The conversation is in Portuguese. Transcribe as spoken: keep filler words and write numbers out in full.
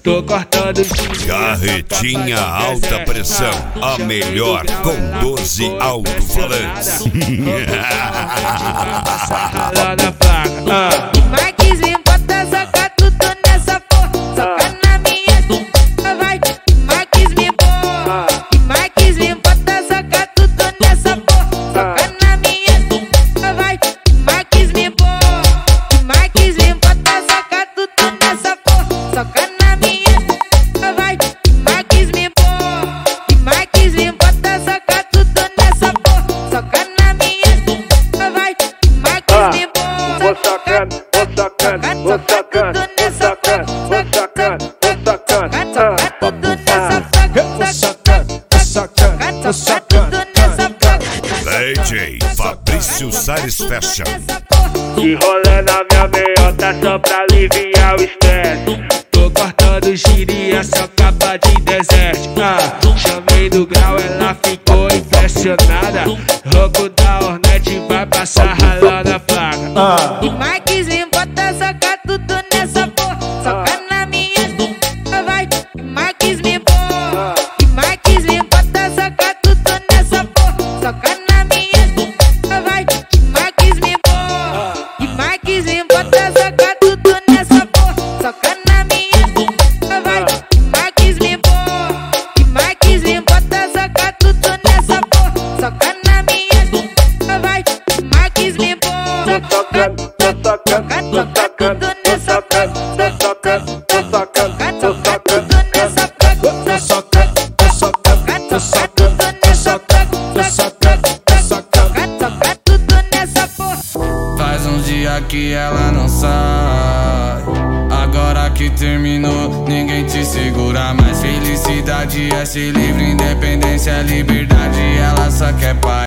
tô cortando Carretinha alta pressão, a melhor com doze alto-falantes. lá na placa. Marquezinho, bota soca tudo nessa porra. Soca na minha bunda, vai. Marquezinho, porra. Marquezinho, bota soca tudo nessa porra. Soca na minha bunda, vai. Marquezinho, porra. Marquezinho, bota soca tudo nessa porra. Soca na minha bunda, vai. Marquezinho, porra. Marquezinho, bota soca tudo nessa porra. Soca na minha bunda, vai. Marquezinho, porra. Vou socando, vou socando, vou socando, vou socando, vou socando, vou socando. Vou socando, vou socando, vou socando. D J Fabrício Salles Fashion. De rolê na minha meiota só pra aliviar o estresse. Tô cortando giria, só capa de deserto. Ah, chamei do grau, ela ficou impressionada. Rouco da Hornet vai passar ralando a placa. Ah. Marquezinho, bota soca tudo nessa porra. Soca na minha bunda, vai. Marquezinho, porra. Marquezinho, bota soca tudo nessa porra. Soca na minha bunda, vai. Marquezinho, porra. Marquezinho, bota soca tudo nessa porra. Soca na minha bunda, vai. Marquezinho, porra. Marquezinho, bota soca tudo nessa porra. Soca na minha bunda, vai. Marquezinho, porra. Socando, tô socando, tô socando, tô socando, tô socando, tô socando, tô socando, tô socando, tô socando, tô socando, tô socando, tô socando, tô socando. Soca tudo nessa porra. Faz uns dias que ela não sai. Agora que terminou, ninguém te segura mais. Felicidade é ser livre, independência é liberdade. Ela só quer paz.